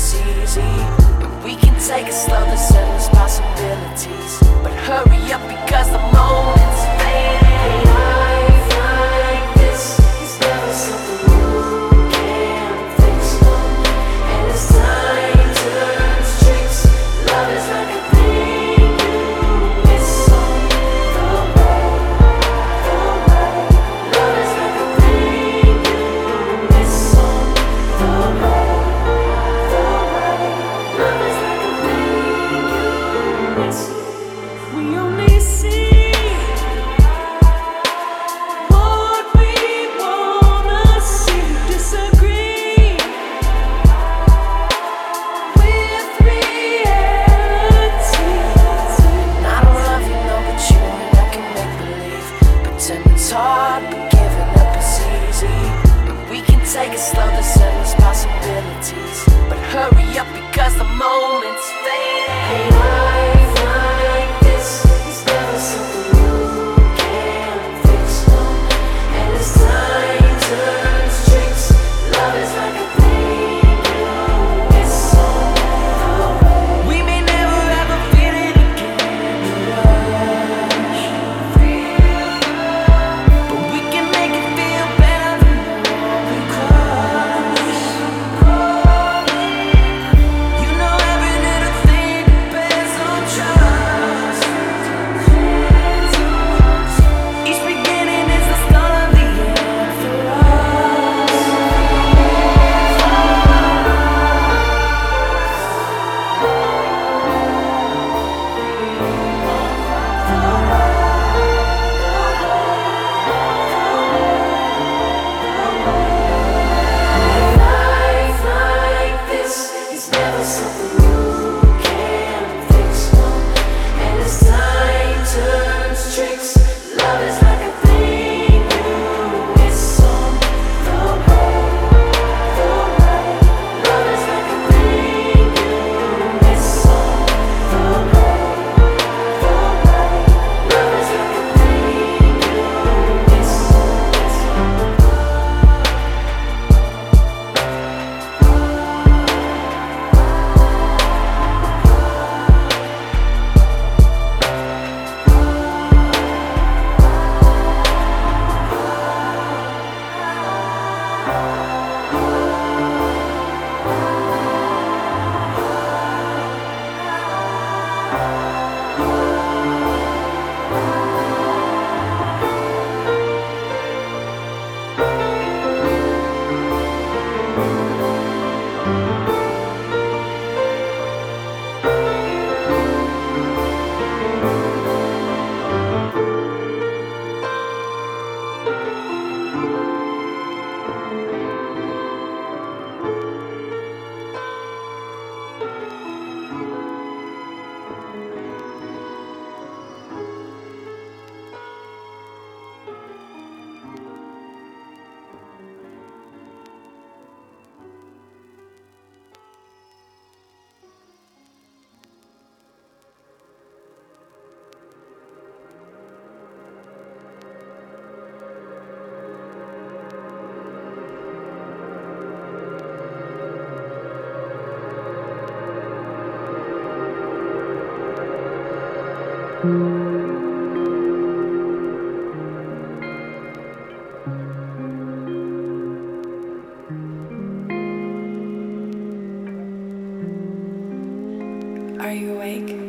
it's easy, and we can take it slow. There's endless possibilities, but hurry up because the moment's fading. Life like this is never something you can fix, and as time turns tricks, love is like a thing you miss on the way. Love is like a thing you miss on the way. Love is like a thing you miss. We only see what we wanna see. Disagree with reality. I don't love you, no, but you and I can make believe. Pretending's hard, but giving up is easy. And we can take it slow, there's endless possibilities, but hurry up because the moment's fading. Life like this is never something you can fix, and as time turns tricks, love is like a thing you miss on the way. We may never ever feel it again, but we can make it feel better the more we cross. You know every little thing depends on trust. Each beginning is the start of the end for us. Life like this is never something you can fix, and as time turns tricks, love is like a thing you miss on the way. Love is like a thing you miss on the way. Love is like a thing you miss. Are you awake?